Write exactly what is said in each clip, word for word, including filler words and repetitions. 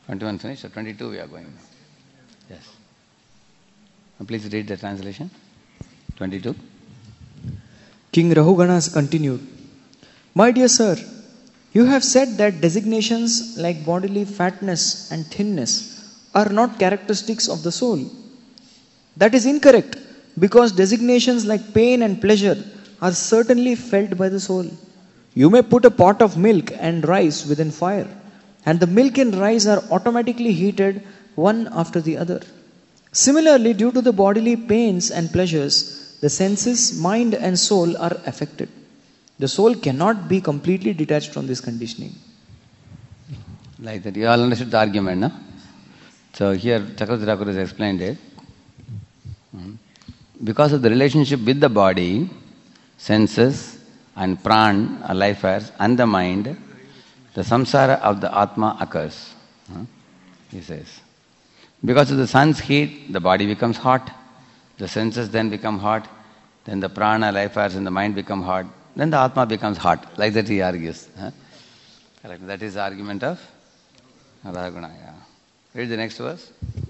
twenty-one finished, so twenty-two we are going. Yes. Now please read the translation. twenty-two. King Rahuganas continued, "My dear sir, you have said that designations like bodily fatness and thinness are not characteristics of the soul. That is incorrect, because designations like pain and pleasure are certainly felt by the soul. You may put a pot of milk and rice within fire, and the milk and rice are automatically heated one after the other. Similarly, due to the bodily pains and pleasures, the senses, mind and soul are affected. The soul cannot be completely detached from this conditioning." Like that. You all understood the argument, no? So here Chakravarti Thakur has explained it. Because of the relationship with the body, senses and pran, or life force, and the mind, the samsara of the Atma occurs. He says. Because of the sun's heat, the body becomes hot. The senses then become hot. Then the prana, life force, and the mind become hot. Then the Atma becomes hot. Like that he argues. Correct. That is the argument of Rahaguna. Yeah. Read the next verse.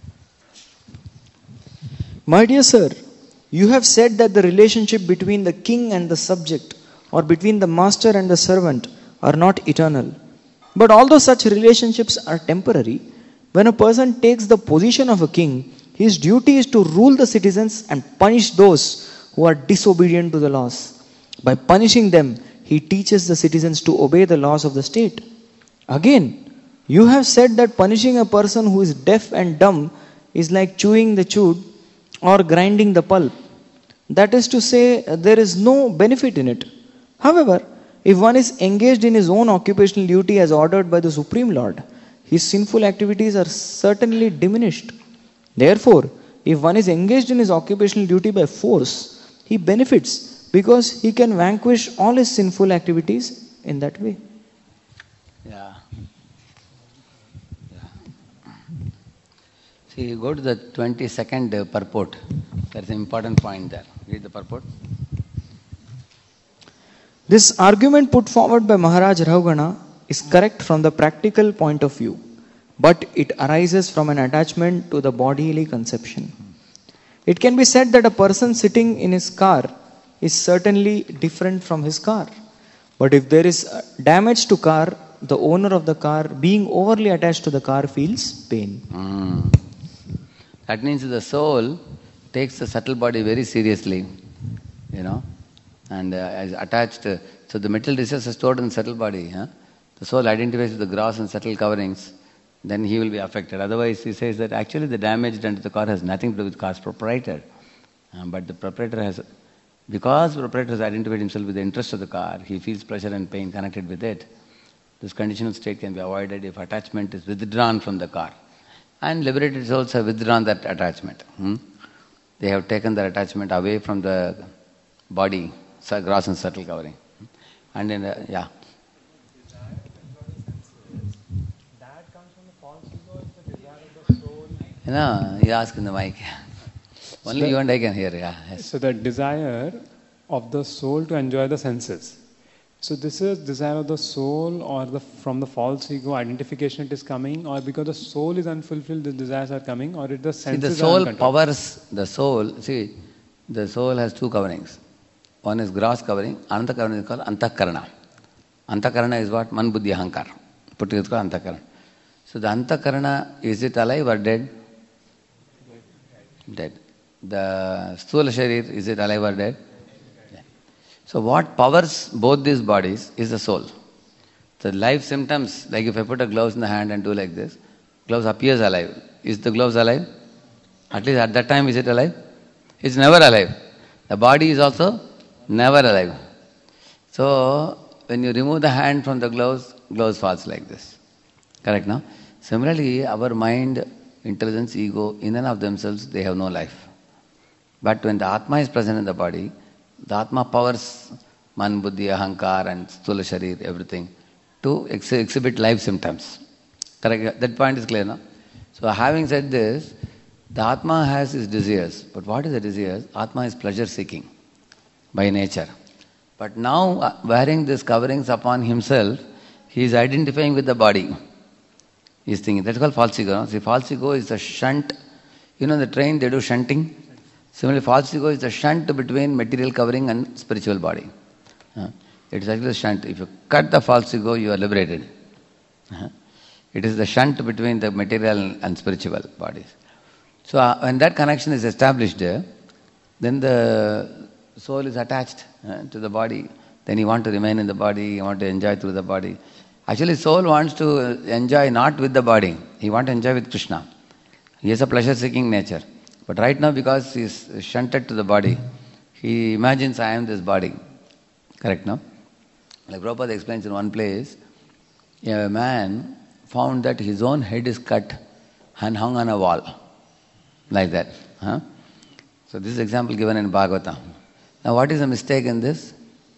"My dear sir, you have said that the relationship between the king and the subject, or between the master and the servant, are not eternal. But although such relationships are temporary, when a person takes the position of a king, his duty is to rule the citizens and punish those who are disobedient to the laws. By punishing them, he teaches the citizens to obey the laws of the state. Again, you have said that punishing a person who is deaf and dumb is like chewing the chewed or grinding the pulp. That is to say, there is no benefit in it. However, if one is engaged in his own occupational duty as ordered by the Supreme Lord, his sinful activities are certainly diminished. Therefore, if one is engaged in his occupational duty by force, he benefits because he can vanquish all his sinful activities in that way." Yeah. Yeah. See, you go to the twenty-second uh, purport. That's an important point there. Read the purport. "This argument put forward by Maharaj Rahugana is correct from the practical point of view, but it arises from an attachment to the bodily conception. It can be said that a person sitting in his car is certainly different from his car. But if there is damage to car, the owner of the car, being overly attached to the car, feels pain." Mm. That means the soul takes the subtle body very seriously, you know, and uh, is attached. Uh, so the material resources are stored in the subtle body. Huh? The soul identifies with the gross and subtle coverings, then he will be affected. Otherwise, he says that actually the damage done to the car has nothing to do with the car's proprietor. Uh, but the proprietor has, because the proprietor has identified himself with the interest of the car, he feels pleasure and pain connected with it. This conditional state can be avoided if attachment is withdrawn from the car. And liberated souls have withdrawn that attachment. Hmm? They have taken that attachment away from the body, gross and subtle covering. And in the, yeah. That comes from the false ego, is the desire of the soul. You know, you ask in the mic. Only so you and I can hear, yeah. Yes. So the desire of the soul to enjoy the senses. So this is desire of the soul, or the from the false ego identification it is coming, or because the soul is unfulfilled, the desires are coming, or it the senses see, the soul powers the soul. See, the soul has two coverings. One is gross covering, another covering is called antakarana. Antakarana is what? Man, buddhi, ahankar. Put together called antakarana. So the antakarana, is it alive or dead? Dead. The sthula sharir, is it alive or dead? Dead. So what powers both these bodies is the soul. The life symptoms, like if I put a gloves in the hand and do like this, gloves appears alive. Is the gloves alive? At least at that time, is it alive? It's never alive. The body is also never alive. So when you remove the hand from the gloves, gloves falls like this. Correct, no? Similarly, our mind, intelligence, ego, in and of themselves, they have no life. But when the Atma is present in the body, the Atma powers man, buddhi, ahankar and sthula sharir, everything, to ex- exhibit life symptoms. Correct? That point is clear, no? So having said this, the Atma has his desires. But what is the desires? Atma is pleasure seeking by nature. But now, uh, wearing these coverings upon himself, he is identifying with the body. He's thinking. That's called false ego. No? See, false ego is the shunt. You know, in the train they do shunting. Similarly, false ego is the shunt between material covering and spiritual body. Uh, it is actually a shunt. If you cut the false ego, you are liberated. Uh, it is the shunt between the material and spiritual bodies. So uh, when that connection is established there, then the soul is attached uh, to the body. Then you want to remain in the body, you want to enjoy through the body. Actually, soul wants to enjoy not with the body. He wants to enjoy with Krishna. He has a pleasure-seeking nature. But right now, because he is shunted to the body, he imagines I am this body. Correct, no? Like Prabhupada explains in one place, a man found that his own head is cut and hung on a wall. Like that. Huh? So this is example given in Bhagavatam. Now what is the mistake in this?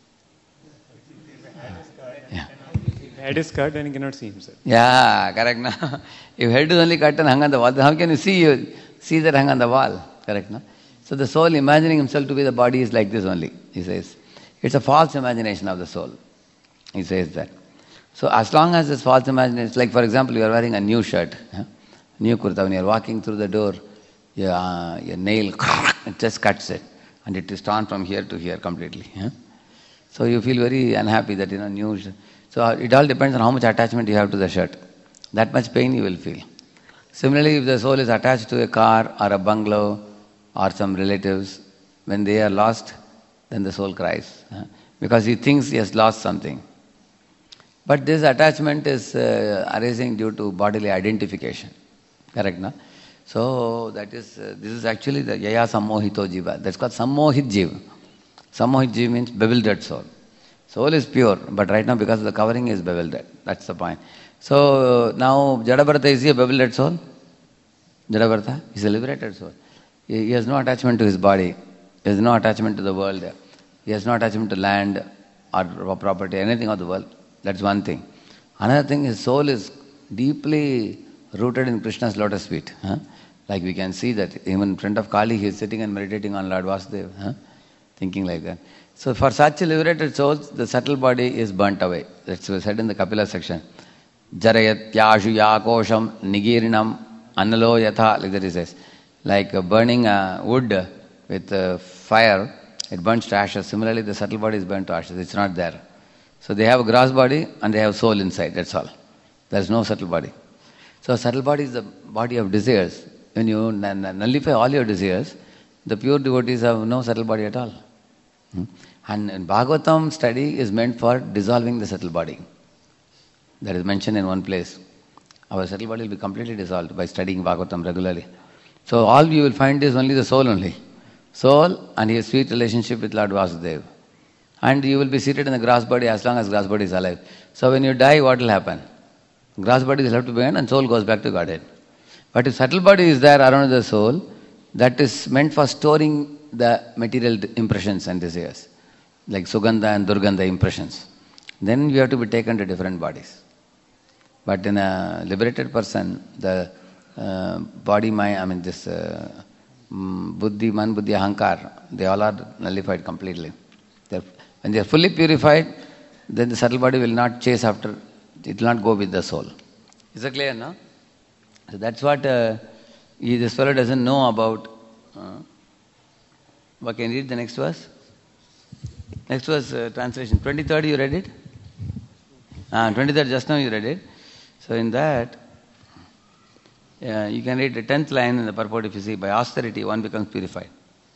Yeah. Head is cut and you cannot see himself. Yeah, correct. No? If head is only cut and hung on the wall, then how can you see you see that hung on the wall? Correct, no? So the soul imagining himself to be the body is like this only, he says. It's a false imagination of the soul. He says that. So as long as this false imagination, like for example, you are wearing a new shirt, yeah? New kurta, when you are walking through the door, your, uh, your nail, it just cuts it. And it is torn from here to here completely. Yeah? So you feel very unhappy that, you know, new shirt. So it all depends on how much attachment you have to the shirt. That much pain you will feel. Similarly, if the soul is attached to a car or a bungalow or some relatives, when they are lost, then the soul cries. Yeah? Because he thinks he has lost something. But this attachment is uh, arising due to bodily identification. Correct, no? So that is, uh, this is actually the yaya sammohito jiva. That's called sammohit jiva. Sammohit jiva means bewildered soul. Soul is pure, but right now because of the covering is bewildered. That's the point. So now Jadabharata, is he a bewildered soul? Jadabharata is a liberated soul. He, he has no attachment to his body. He has no attachment to the world. He has no attachment to land or property, anything of the world. That's one thing. Another thing, his soul is deeply rooted in Krishna's lotus feet. Huh? Like we can see that even in front of Kali, he is sitting and meditating on Lord Vasudeva, huh? Thinking like that. So for such liberated souls, the subtle body is burnt away. That's said in the Kapila section. Jarayat yashu yakosham nigirinam annalo yatha, like that he says. Like uh, burning uh, wood with uh, fire, it burns to ashes. Similarly, the subtle body is burnt to ashes. It's not there. So they have a gross body and they have soul inside, that's all. There is no subtle body. So subtle body is the body of desires. When you nullify all your desires, the pure devotees have no subtle body at all. Hmm? And in Bhagavatam study is meant for dissolving the subtle body. That is mentioned in one place. Our subtle body will be completely dissolved by studying Bhagavatam regularly. So all you will find is only the soul only. Soul and his sweet relationship with Lord Vasudeva. And you will be seated in the grass body as long as grass body is alive. So when you die, what will happen? Grass body is left behind and soul goes back to Godhead. But if subtle body is there around the soul, that is meant for storing the material impressions and desires, like Sugandha and Durgandha impressions. Then you have to be taken to different bodies. But in a liberated person, the uh, body, mind, I mean this uh, buddhi, man, buddhi, ahankar, they all are nullified completely. They're, when they are fully purified, then the subtle body will not chase after, it will not go with the soul. Is that clear, no? So that's what uh, he, this fellow doesn't know about. Uh, what can you read the next verse? Next verse, uh, translation. twenty-third you read it? Ah, twenty-third just now you read it. So in that, uh, you can read the tenth line in the purport if you see, by austerity one becomes purified.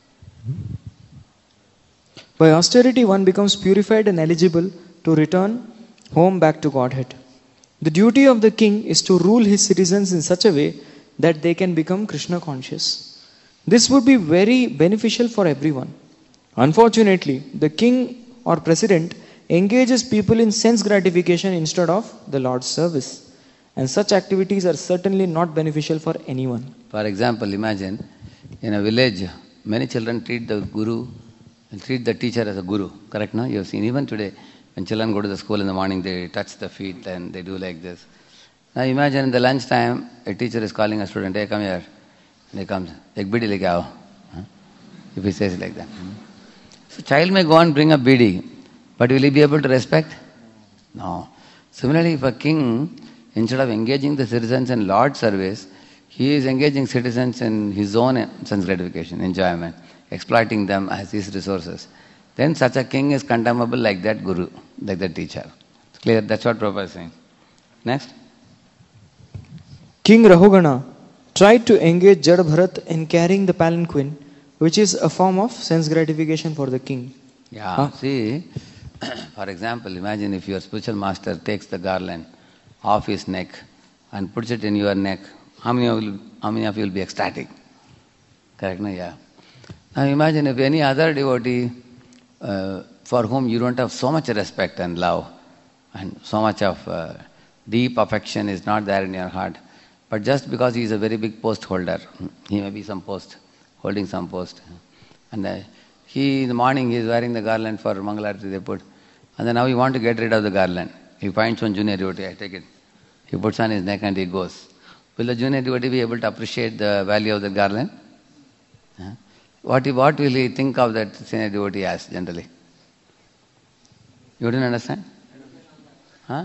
By austerity one becomes purified and eligible to return home back to Godhead. The duty of the king is to rule his citizens in such a way that they can become Krishna conscious. This would be very beneficial for everyone. Unfortunately, the king or president engages people in sense gratification instead of the Lord's service. And such activities are certainly not beneficial for anyone. For example, imagine in a village, many children treat the guru and treat the teacher as a guru. Correct, no? You have seen even today, when children go to the school in the morning, they touch the feet and they do like this. Now imagine in the lunch time, a teacher is calling a student, hey, come here. And he comes, ek bidi leke aao. If he says it like that. So child may go and bring a bidi, but will he be able to respect? No. Similarly, if a king instead of engaging the citizens in Lord's service, he is engaging citizens in his own sense gratification, enjoyment, exploiting them as his resources. Then such a king is condemnable like that guru, like that teacher. It's clear? That's what Prabhupada is saying. Next. King Rahugana tried to engage Jad Bharat in carrying the palanquin, which is a form of sense gratification for the king. Yeah, Huh? see, for example, imagine if your spiritual master takes the garland off his neck and puts it in your neck. How many of you, how many of you will be ecstatic? Correct, no? Yeah. Now imagine if any other devotee uh, for whom you don't have so much respect and love and so much of uh, deep affection is not there in your heart, but just because he is a very big post holder, he may be some post, holding some post, and uh, he in the morning he is wearing the garland for Mangalarti they put, and then now you want to get rid of the garland. He finds one junior devotee, I take it. He puts on his neck and he goes. Will the junior devotee be able to appreciate the value of the garland? Huh? What, what will he think of that senior devotee as generally? You didn't understand? Huh?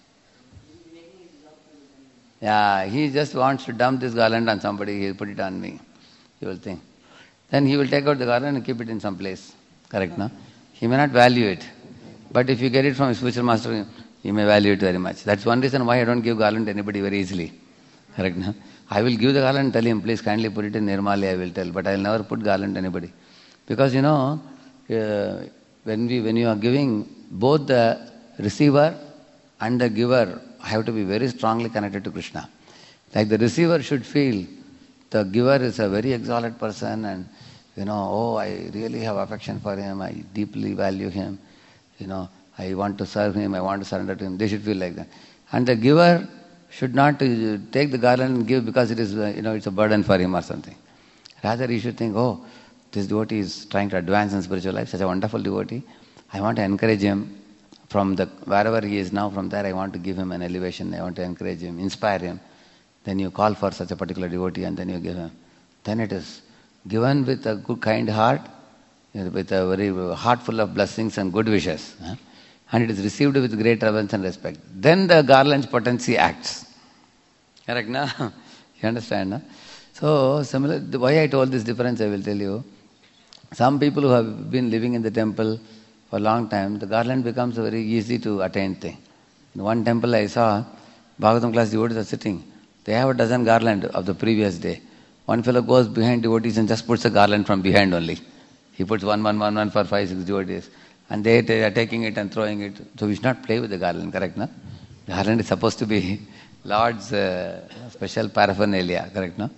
Yeah, he just wants to dump this garland on somebody, he'll put it on me. He will think. Then he will take out the garland and keep it in some place. Correct, no? He may not value it. But if you get it from his spiritual master, he may value it very much. That's one reason why I don't give garland to anybody very easily. Correct, no? I will give the garland and tell him, please kindly put it in Nirmali, I will tell. But I will never put garland to anybody. Because, you know, uh, when we when you are giving, both the receiver and the giver have to be very strongly connected to Krishna. Like the receiver should feel the giver is a very exalted person and, you know, oh, I really have affection for him, I deeply value him, you know, I want to serve him, I want to surrender to him. They should feel like that. And the giver should not uh, take the garland and give because it is, uh, you know, it's a burden for him or something. Rather, he should think, oh, this devotee is trying to advance in spiritual life, such a wonderful devotee. I want to encourage him from the wherever he is now, from there I want to give him an elevation, I want to encourage him, inspire him. Then you call for such a particular devotee and then you give him. Then it is given with a good kind heart, with a very heart full of blessings and good wishes. Huh? And it is received with great reverence and respect. Then the garland's potency acts. Correct, no? You understand, no? So, similar, why I told this difference, I will tell you. Some people who have been living in the temple for a long time, the garland becomes a very easy to attain thing. In one temple I saw, Bhagavatam class devotees are sitting. They have a dozen garland of the previous day. One fellow goes behind devotees and just puts a garland from behind only. He puts one, one, one, one for five, six devotees. And they, they are taking it and throwing it. So we should not play with the garland, correct, no? The garland is supposed to be Lord's uh, special paraphernalia, correct, no?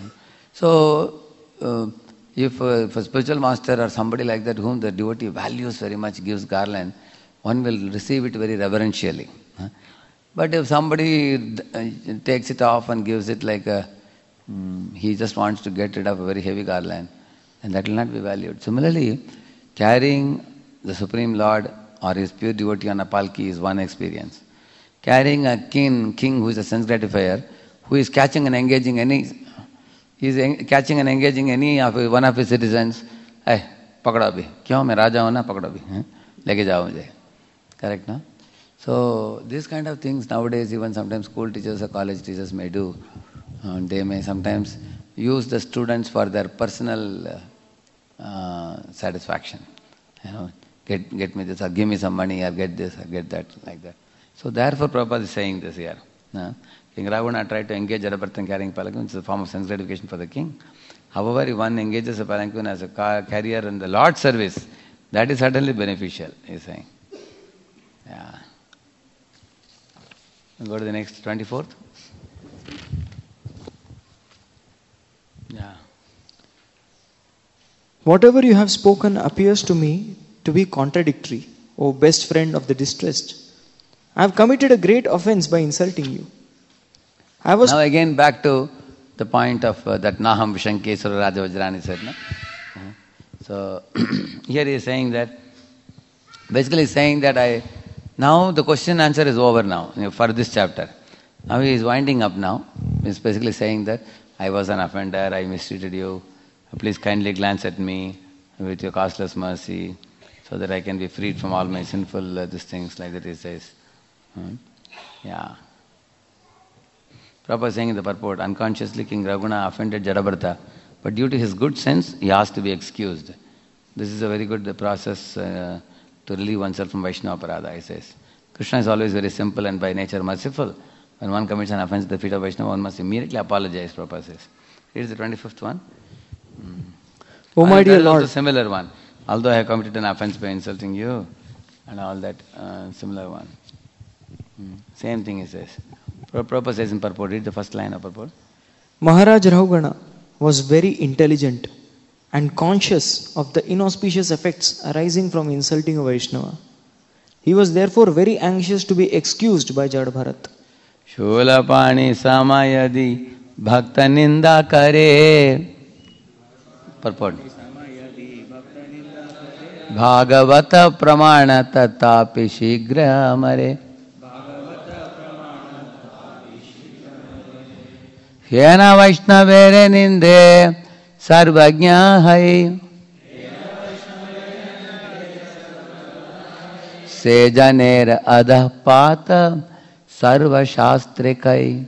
So, uh, if, uh, if a spiritual master or somebody like that whom the devotee values very much gives garland, one will receive it very reverentially. Huh? But if somebody uh, takes it off and gives it like a, um, he just wants to get rid of a very heavy garland, and that will not be valued. Similarly, carrying the Supreme Lord or his pure devotee on a palki is one experience. Carrying a king, king who is a sense gratifier, who is catching and engaging any, he is en- catching and engaging any of one of his citizens, hey, pakado abhi, kyun main raja hu na, pakado abhi, leke jao mujhe. Correct, no? So, these kind of things nowadays even sometimes school teachers or college teachers may do. Uh, they may sometimes use the students for their personal uh, uh, satisfaction. You know, get get me this or give me some money or get this or get that, like that. So therefore Prabhupada is saying this here. Uh, King Ravana tried to engage Jad Bharat in carrying palanquin, which is a form of sense gratification for the king. However, if one engages a palanquin as a car carrier in the Lord's service, that is certainly beneficial, he is saying. Yeah. We'll go to the next, twenty-fourth. Yeah. Whatever you have spoken appears to me to be contradictory, O best friend of the distressed. I have committed a great offense by insulting you. I was Now again back to the point of uh, that Naham Vishankeswara Raja Vajrani said. No? Uh-huh. So here he is saying that, basically saying that I, now the question answer is over now, you know, for this chapter. Now he is winding up now. He is basically saying that I was an offender, I mistreated you. Please kindly glance at me with your costless mercy so that I can be freed from all my sinful uh, these things, like that he says. Hmm? Yeah. Prabhupada is saying in the purport, unconsciously King Raghuna offended Jadabharata, but due to his good sense, he asked to be excused. This is a very good process uh, to relieve oneself from Vaishnava Parada, he says. Krishna is always very simple and by nature merciful. When one commits an offense at the feet of Vaishnava, one must immediately apologize, Prabhupada says. Here's the twenty-fifth one. Mm. O my dear there is Lord. also a similar one. Although I have committed an offense by insulting you, and all that, uh, similar one. Mm. Same thing he says. Prabhupada says in purport, read the first line of purport. Maharaj Rahugana was very intelligent and conscious of the inauspicious effects arising from insulting a Vaishnava. He was therefore very anxious to be excused by Jada Bharat. Sholapani samayadi bhakta ninda kare. Purport. Bhagavata pramana tatapi shigra amare. Hyena Vaishnavere ninde sarvajna hai. Sejaner adha pata sarva shastrikai.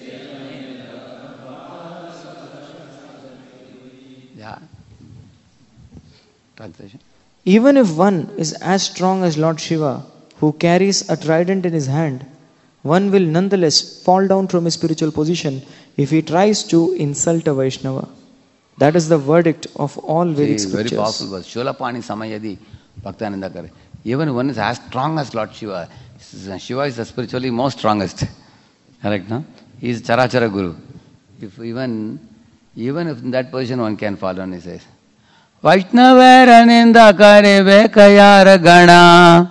Yeah. Translation. Even if one is as strong as Lord Shiva, who carries a trident in his hand, one will nonetheless fall down from his spiritual position if he tries to insult a Vaishnava. That is the verdict of all Vedic See, scriptures. very powerful verse. Sholapani samayadi bhaktananda kare. Even one is as strong as Lord Shiva. Shiva is the spiritually most strongest. Correct, no? He is Charachara Guru. If even, even if in that position one can fall down, he says. Vaishnavera ninda kare vekayara gana.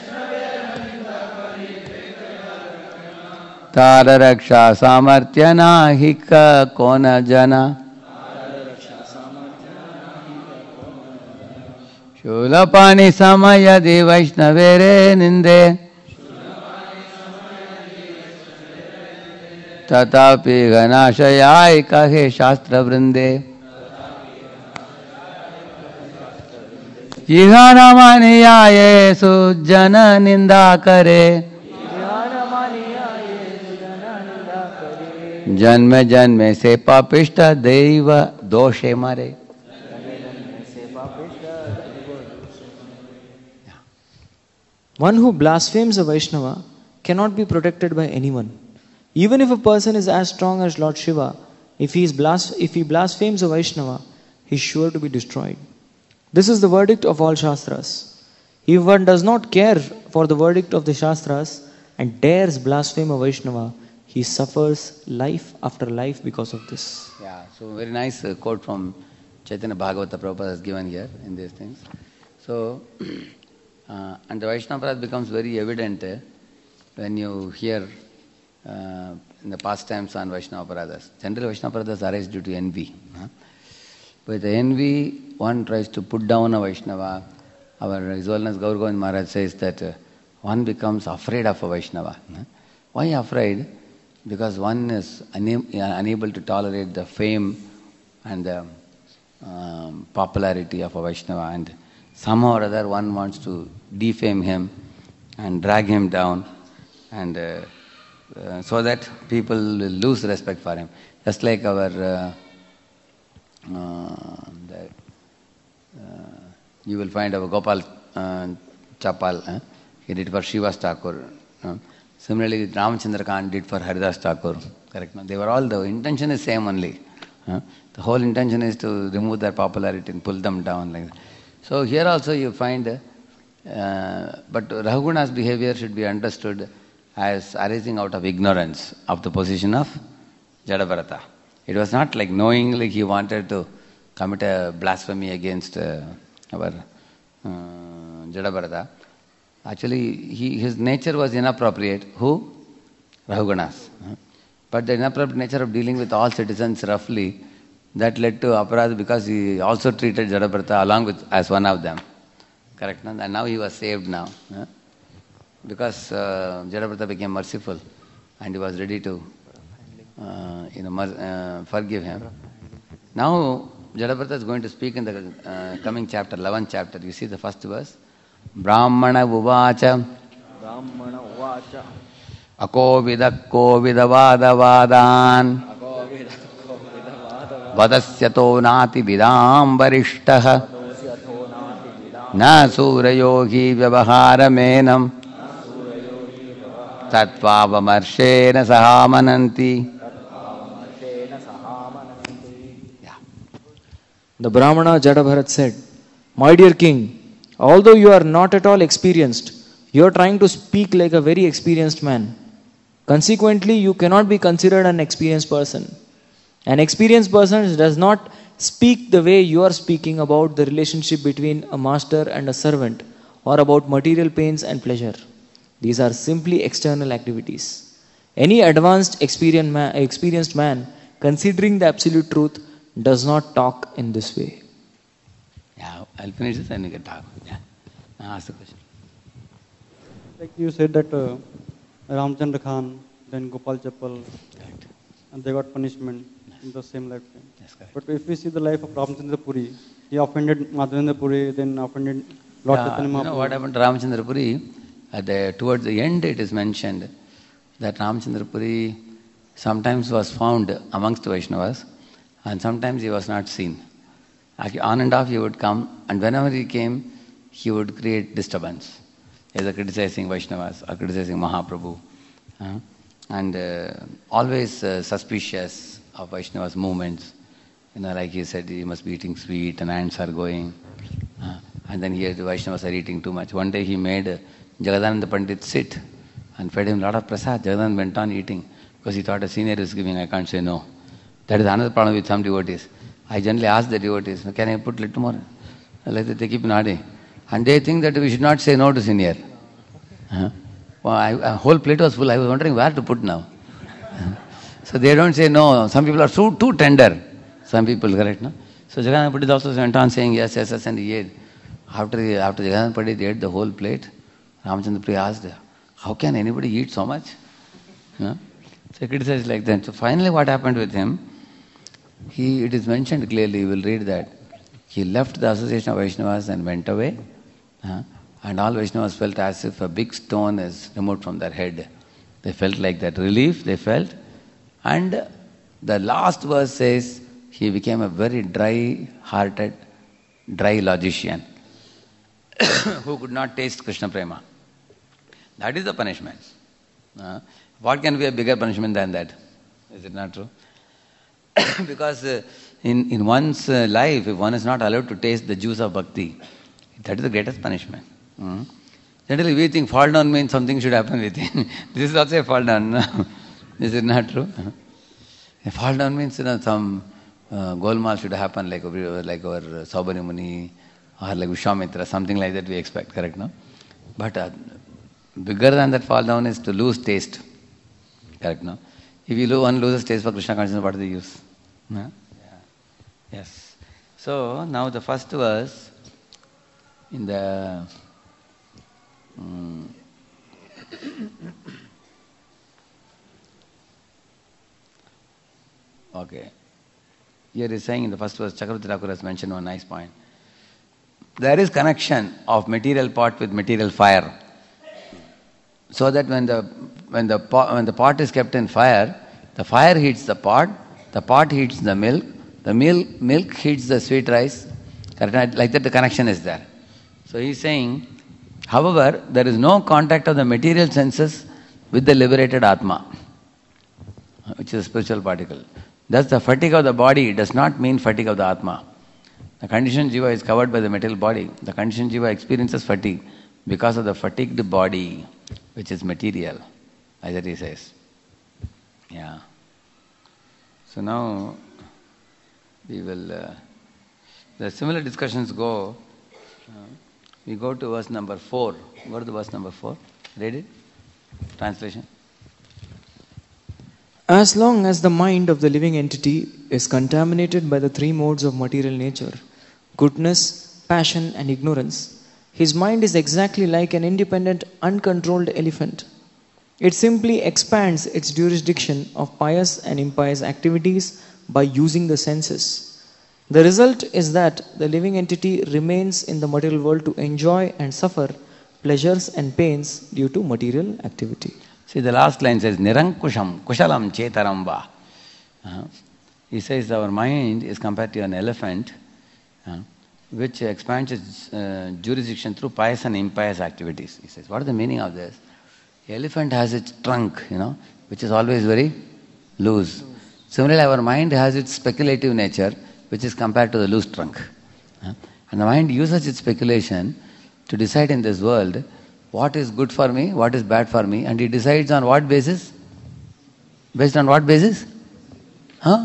Tara raksha samartyana hika kona jana. Sholapani samayadi Vaishnavere ninde. Tatapi ganashayai kahe shastra vrinde. Jihanamaniyaye sujjana ninda kare. Janme janme se papishta deva doshe mare. One who blasphemes a Vaishnava cannot be protected by anyone. Even if a person is as strong as Lord Shiva, if he, is blas- if he blasphemes a Vaishnava, he is sure to be destroyed. This is the verdict of all Shastras. If one does not care for the verdict of the Shastras and dares blaspheme a Vaishnava, he suffers life after life because of this. Yeah, so very nice uh, quote from Chaitanya Bhagavata Prabhupada has given here in these things. So, uh, and the Vaishnava Parad becomes very evident uh, when you hear uh, in the past times on Vaishnava Paradas. Generally Vaishnava Paradas arise due to envy. Huh? With the envy, one tries to put down a Vaishnava. Our His Holiness Gaur Govind Maharaj says that uh, one becomes afraid of a Vaishnava. Huh? Why afraid? Because one is una- unable to tolerate the fame and the um, popularity of a Vaishnava, and somehow or other one wants to defame him and drag him down, and uh, uh, so that people will lose respect for him. Just like our uh, uh, the, uh, you will find our Gopal uh, Chapal, uh, he did for Srivas Thakur. Uh, Similarly, Ramachandra Khan did for Haridas Thakur. Correct? No? They were all, the intention is same only. Huh? The whole intention is to remove their popularity and pull them down like that. So here also you find, uh, but Rahugana's behavior should be understood as arising out of ignorance of the position of Jadabharata. It was not like knowingly he wanted to commit a blasphemy against uh, our uh, Jadabharata. Actually, he, his nature was inappropriate. Who? Rahugana's. But the inappropriate nature of dealing with all citizens roughly, that led to aparadha because he also treated Jadabharata along with as one of them. Correct? No? And now he was saved now. Huh? Because uh, Jadabharata became merciful and he was ready to uh, you know, mer- uh, forgive him. Now, Jadabharata is going to speak in the uh, coming chapter, eleventh chapter. You see the first verse? Brahmana uvacha Brahmana uvacha Akovida kovida vada vadan vadasyato nati vidam varishtaha na surayogi vyavahara Tatvavamarshena sahamananti. Yeah. The Brahmana Jadabharat said, "My dear king, although you are not at all experienced, you are trying to speak like a very experienced man. Consequently, you cannot be considered an experienced person. An experienced person does not speak the way you are speaking about the relationship between a master and a servant, or about material pains and pleasure. These are simply external activities. Any advanced experienced man, experienced man, considering the absolute truth, does not talk in this way." Yeah, I'll finish this and we can talk. Yeah. Now ask the question. Like you said that uh, Ramchandra Khan, then Gopal Chappal, Correct. and they got punishment in the same lifetime. Yes, correct. But if we see the life of Ramchandra Puri, he offended Madhavendra Puri, then offended Lord Yeah, Chaitanya you know Mahaprabhu. what happened to Ramchandra Puri? At the, towards the end it is mentioned that Ramchandra Puri sometimes was found amongst the Vaishnavas and sometimes he was not seen. Actually, on and off he would come, and whenever he came, he would create disturbance, either criticizing Vaishnavas or criticizing Mahaprabhu, uh, and uh, always uh, suspicious of Vaishnavas' movements. You know, like he said, he must be eating sweet and ants are going. Uh, and then here the Vaishnavas are eating too much. One day he made uh, Jagadananda Pandit sit and fed him a lot of prasad. Jagadananda went on eating because he thought a senior is giving, I can't say no. That is another problem with some devotees. I generally ask the devotees, can I put little more? Like that they keep nodding. And they think that we should not say no to senior. Uh-huh. Well, I, a whole plate was full. I was wondering where to put now. Uh-huh. So they don't say no. Some people are so too tender. Some people, correct, no? So Jagadananda Pandit also went on saying yes, yes, yes, and he ate. After, after Jagadananda Pandit ate the whole plate, Ramchandra Puri asked, how can anybody eat so much? You know? So he criticized like that. So finally what happened with him, he, it is mentioned clearly, you will read that. He left the association of Vaishnavas and went away. Uh, and all Vaishnavas felt as if a big stone is removed from their head. They felt like that relief, they felt. And the last verse says, he became a very dry-hearted, dry logician who could not taste Krishna Prema. That is the punishment. Uh, what can be a bigger punishment than that? Is it not true? Because uh, in, in one's uh, life, if one is not allowed to taste the juice of bhakti, that is the greatest punishment. Mm. Generally, we think fall down means something should happen within. This is also a fall down. Is it not true? Uh-huh. A fall down means, you know, some uh, golmaal should happen like, like our Saubhari Muni or like Vishwamitra, something like that we expect, correct, no? But uh, bigger than that fall down is to lose taste, correct, no? If you lose, one loses taste for Krishna consciousness, what is the use? No? Yeah. Yes. So, now the first verse in the um, okay. Here is saying in the first verse, Chakravarti Thakur has mentioned one nice point. There is connection of material pot with material fire. So that when the when the pot, when the pot is kept in fire, the fire heats the pot, the pot heats the milk, the milk milk heats the sweet rice. Correct? Like that the connection is there. So he is saying, however, there is no contact of the material senses with the liberated Atma, which is a spiritual particle. Thus the fatigue of the body does not mean fatigue of the Atma. The conditioned jiva is covered by the material body. The conditioned jiva experiences fatigue because of the fatigued body, which is material, as that he says. Yeah. So now we will, uh, the similar discussions go, uh, we go to verse number four. Go to the verse number four. Read it. Translation. As long as the mind of the living entity is contaminated by the three modes of material nature, goodness, passion and ignorance, his mind is exactly like an independent, uncontrolled elephant. It simply expands its jurisdiction of pious and impious activities by using the senses. The result is that the living entity remains in the material world to enjoy and suffer pleasures and pains due to material activity. See, the last line says, Nirankusham, Kushalam Chetaram Va. Uh, he says our mind is compared to an elephant, uh, which expands its uh, jurisdiction through pious and impious activities. He says, what is the meaning of this? The elephant has its trunk, you know, which is always very loose. Similarly, our mind has its speculative nature, which is compared to the loose trunk. Uh, and the mind uses its speculation to decide in this world what is good for me, what is bad for me, and he decides on what basis? Based on what basis? Huh?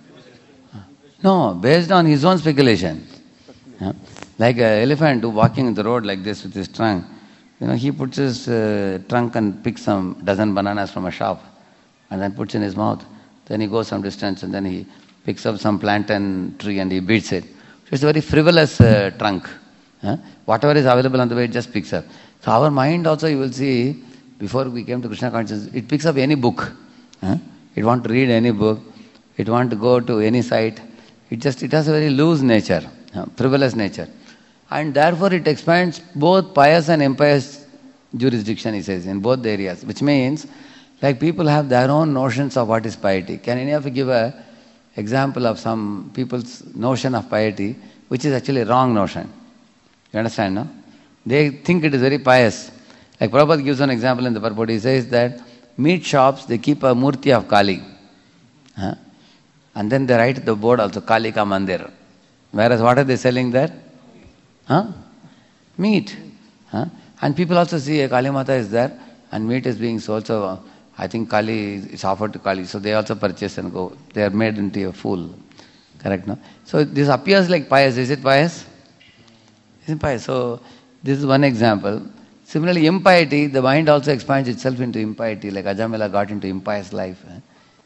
No, based on his own speculation. Huh? Like an elephant walking in the road like this with his trunk, you know, he puts his uh, trunk and picks some dozen bananas from a shop and then puts in his mouth. Then he goes some distance and then he picks up some plantain tree and he beats it. So it's a very frivolous uh, trunk. Huh? Whatever is available on the way, it just picks up. So our mind also, you will see, before we came to Krishna consciousness, it picks up any book. Huh? It wants to read any book. It wants to go to any site. It just, it has a very loose nature, huh? Frivolous nature. And therefore it expands both pious and impious jurisdiction, he says, in both the areas. Which means, like people have their own notions of what is piety. Can any of you give an example of some people's notion of piety, which is actually a wrong notion? You understand, no? They think it is very pious. Like Prabhupada gives an example in the purport. He says that meat shops, they keep a murti of Kali. Huh? And then they write the board also, Kali Ka Mandir. Whereas what are they selling there? Huh? Meat. Huh? And people also see a Kali Mata is there and meat is being sold. So uh, I think Kali is offered to Kali. So they also purchase and go. They are made into a fool. Correct, no? So this appears like pious. Is it pious? Is it pious? So this is one example. Similarly, impiety, the mind also expands itself into impiety. Like Ajamila got into impious life eh,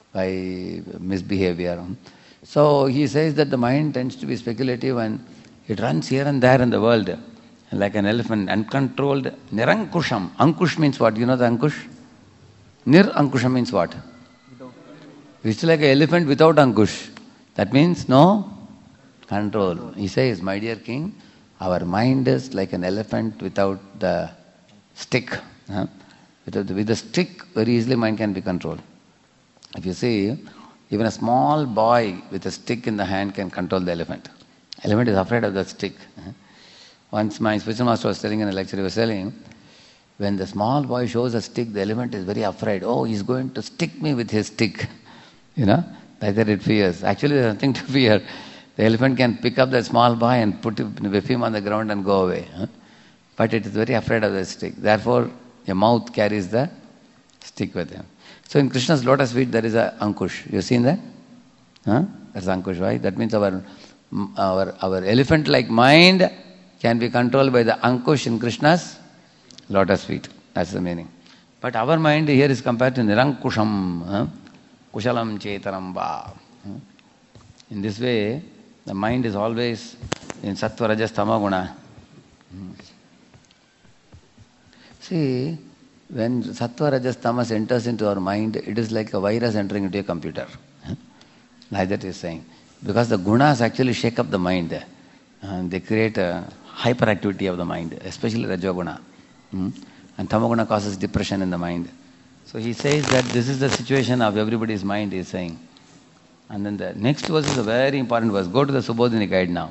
by misbehavior. So he says that the mind tends to be speculative and it runs here and there in the world. Like an elephant, uncontrolled. Nirankusham. Ankush means what? You know the Ankush? Nir Ankusham means what? It's like an elephant without Ankush. That means no control. He says, my dear king, our mind is like an elephant without the stick. Huh? With, the, with the stick, very easily mind can be controlled. If you see, even a small boy with a stick in the hand can control the elephant. Elephant is afraid of that stick. Huh? Once my spiritual master was telling in a lecture, he was telling, when the small boy shows a stick, the elephant is very afraid. Oh, he's going to stick me with his stick. You know, like that it fears. Actually, there's nothing to fear. The elephant can pick up that small boy and put him, whip him on the ground and go away. Huh? But it is very afraid of the stick. Therefore, your mouth carries the stick with him. So in Krishna's lotus feet, there is a Ankush. You seen that? Huh? That's Ankush, right? That means our, our, our elephant-like mind can be controlled by the Ankush in Krishna's lotus feet. That's the meaning. But our mind here is compared to Nirankusham. Huh? Kushalam Chetaram Va. Huh? In this way, the mind is always in Sattva, Rajas, Tama Guna. Hmm. See, when Sattva, Rajas, Tamas enters into our mind, it is like a virus entering into a computer. Like that is saying. Because the gunas actually shake up the mind. And they create a hyperactivity of the mind, especially Rajoguna. Hmm? And Tamaguna causes depression in the mind. So he says that this is the situation of everybody's mind, he is saying. And then the next verse is a very important verse. Go to the Subodhini guide now.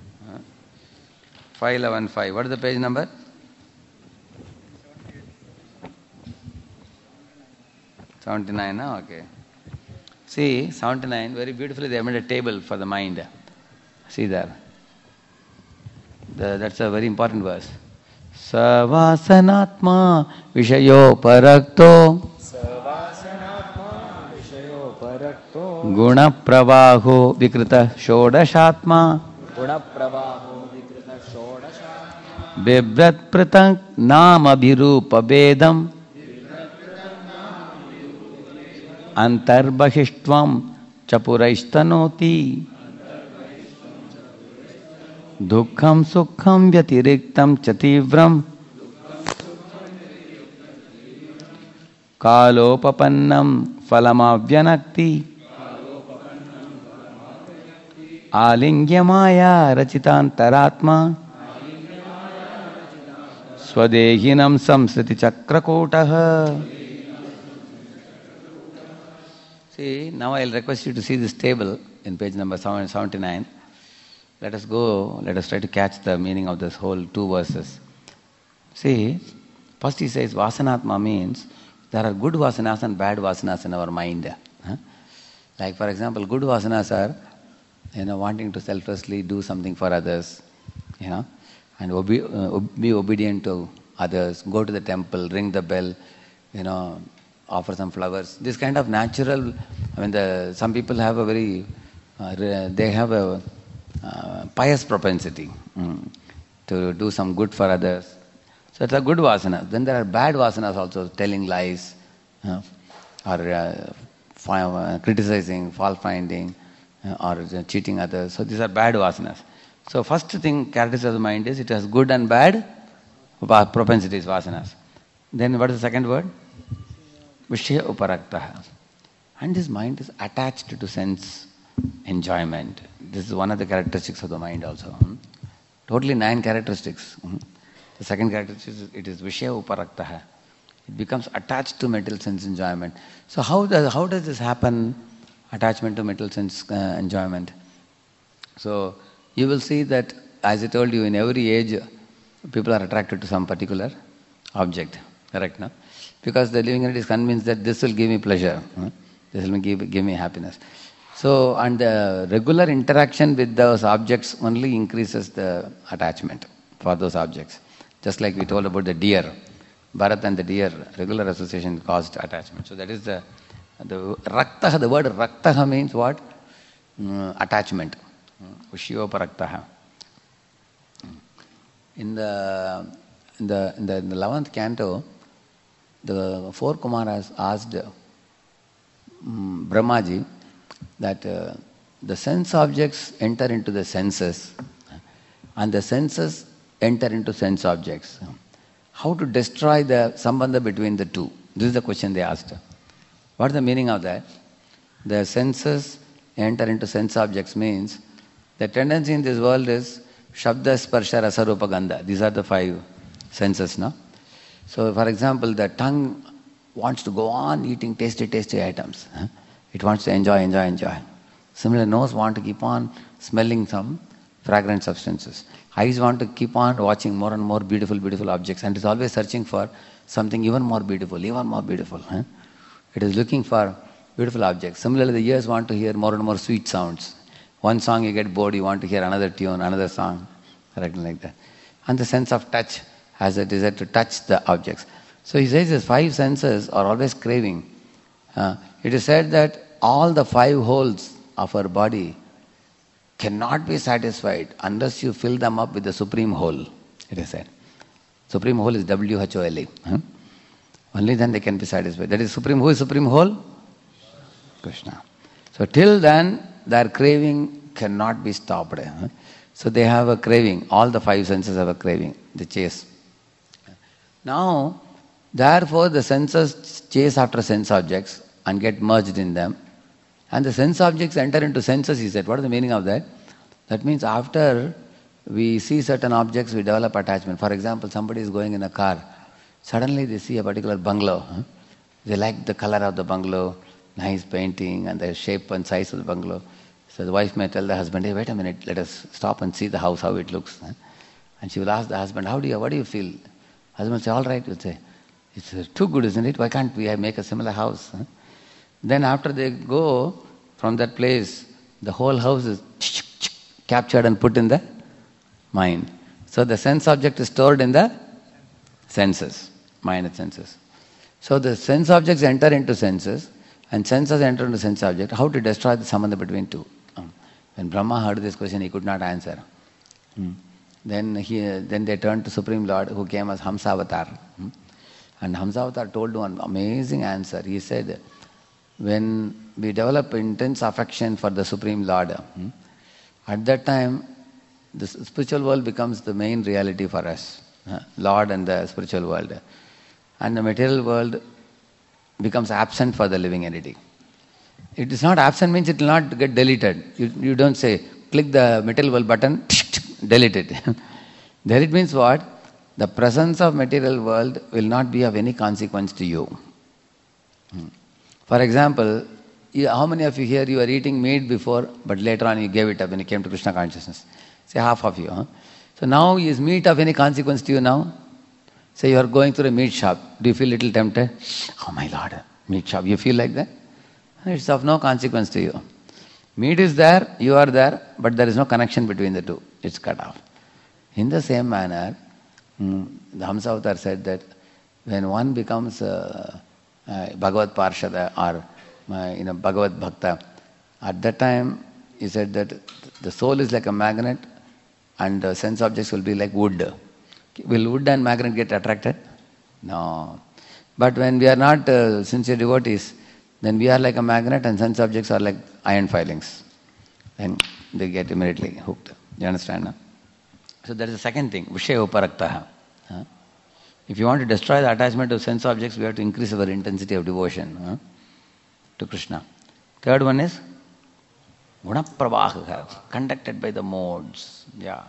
five eleven five. What is the page number? seventy-nine, no? Okay. See, seventy-nine, very beautifully they have made a table for the mind. See there. The, that's a very important verse. Savasanatma Vishayo Parakto Guna Pravaho Vikrita Shodashatma Guna Pravaho Vikrita Shodashatma Bibrat Pratank Nama Bhirupa Vedam Antarbahistvam Chapuraistanoti Dukkham Sukham Vyatiriktam Chativram Kalopapannam Falamavyanakti Alingyamaya Rachitantaratma Swadehinam Samsriti Chakrakotah. See, now I'll request you to see this table in page number seventy-nine. Let us go, let us try to catch the meaning of this whole two verses. See, first he says Vasanatma means there are good vasanas and bad vasanas in our mind. Huh? Like for example, good vasanas are, you know, wanting to selflessly do something for others, you know, and obe- uh, be obedient to others, go to the temple, ring the bell, you know, offer some flowers. This kind of natural, I mean, the, some people have a very, uh, they have a uh, pious propensity mm, to do some good for others. So it's a good vasana. Then there are bad vasanas also, telling lies, uh, or uh, fi- uh, criticizing, fault finding, uh, or uh, cheating others. So these are bad vasanas. So first thing characteristic of the mind is it has good and bad propensities, vasanas. Then what is the second word? Vishya uparaktaha. And this mind is attached to sense enjoyment. This is one of the characteristics of the mind also. Hmm? Totally nine characteristics. Hmm? The second characteristic is it is Vishya uparaktaha. It becomes attached to material sense enjoyment. So how does, how does this happen, attachment to material sense uh, enjoyment? So you will see that, as I told you, in every age, people are attracted to some particular object. Correct, no? Because the living entity is convinced that this will give me pleasure. Huh? This will give, give me happiness. So, and the regular interaction with those objects only increases the attachment for those objects. Just like we told about the deer. Bharat and the deer, regular association caused attachment. So that is the, the raktaha, the word raktaha means what? Mm, attachment. Ushyoparaktaha. In the, in the, in the, in the eleventh canto, the four Kumaras asked um, Brahmaji that uh, the sense objects enter into the senses and the senses enter into sense objects. How to destroy the sambandha between the two? This is the question they asked. What is the meaning of that? The senses enter into sense objects means the tendency in this world is Shabda, Sparsha, Rasa, Rupa, Gandha. These are the five senses, no? So, for example, the tongue wants to go on eating tasty, tasty items. Huh? It wants to enjoy, enjoy, enjoy. Similarly, nose want to keep on smelling some fragrant substances. Eyes want to keep on watching more and more beautiful, beautiful objects, and is always searching for something even more beautiful, even more beautiful. Huh? It is looking for beautiful objects. Similarly, the ears want to hear more and more sweet sounds. One song you get bored, you want to hear another tune, another song, correct, like that. And the sense of touch has a desire to touch the objects. So he says his five senses are always craving. Uh, it is said that all the five holes of our body cannot be satisfied unless you fill them up with the supreme whole, it is said. Supreme whole is W H O L E. Huh? Only then they can be satisfied. That is supreme. Who is supreme whole? Krishna. So till then, their craving cannot be stopped. Huh? So they have a craving. All the five senses have a craving. They chase. Now, therefore, the senses chase after sense objects and get merged in them. And the sense objects enter into senses, he said. What is the meaning of that? That means after we see certain objects, we develop attachment. For example, somebody is going in a car. Suddenly they see a particular bungalow. Huh? They like the color of the bungalow, nice painting and the shape and size of the bungalow. So the wife may tell the husband, hey, wait a minute, let us stop and see the house, how it looks. Huh? And she will ask the husband, how do you, what do you feel? Husband will say, all right, will say, it's too good, isn't it? Why can't we make a similar house? Huh? Then after they go from that place, the whole house is captured and put in the mind. So the sense object is stored in the senses, mind and senses. So the sense objects enter into senses and senses enter into sense object. How to destroy the sambandha between two? Um, when Brahma heard this question, he could not answer. Hmm. Then he, then they turned to Supreme Lord who came as Hamsavatar. Hmm. And Hamsavatar told one amazing answer. He said, when we develop intense affection for the Supreme Lord, hmm, at that time, the spiritual world becomes the main reality for us. Uh, Lord and the spiritual world. And the material world becomes absent for the living entity. It is not absent means it will not get deleted. You, you don't say, click the material world button, delete it. Delete means what? The presence of material world will not be of any consequence to you. Hmm. For example, you, how many of you here, you were eating meat before, but later on you gave it up when you came to Krishna consciousness? Say half of you. Huh? So now, is meat of any consequence to you now? Say you are going through a meat shop. Do you feel little tempted? Oh my Lord, meat shop. You feel like that? It's of no consequence to you. Meat is there, you are there, but there is no connection between the two. It's cut off. In the same manner, mm, the Hamsavatar said that when one becomes uh, uh, Bhagavad Parshada or uh, you know, Bhagavad Bhakta, at that time he said that the soul is like a magnet and uh, sense objects will be like wood. Will wood and magnet get attracted? No. But when we are not uh, sincere devotees, then we are like a magnet and sense objects are like iron filings. Then they get immediately hooked. You understand? No? So that is the second thing, Vishaya Uparaktaha. Huh? If you want to destroy the attachment to sense objects, we have to increase our intensity of devotion huh, to Krishna. Third one is Guna Pravaha, conducted by the modes. Yeah.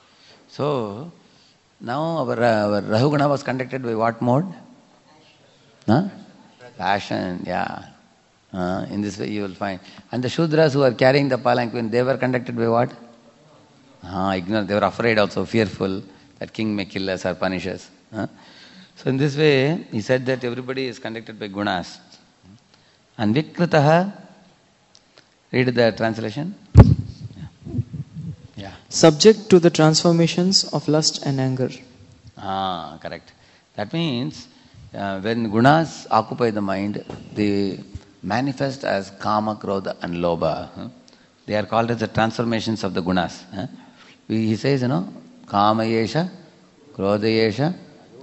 So, now our, our Rahuguna was conducted by what mode? Huh? Passion, yeah. Uh, in this way you will find. And the Shudras who are carrying the palanquin, they were conducted by what? Ah, ignorant. They were afraid also, fearful that king may kill us or punish us. Huh? So in this way, he said that everybody is conducted by gunas. And Vikritaha, read the translation. Yeah. Yeah. Subject to the transformations of lust and anger. Ah, correct. That means uh, when gunas occupy the mind, they manifest as kama, krodha and lobha. Huh? They are called as the transformations of the gunas. Huh? He says, you know, kama yesha, krodha yesha.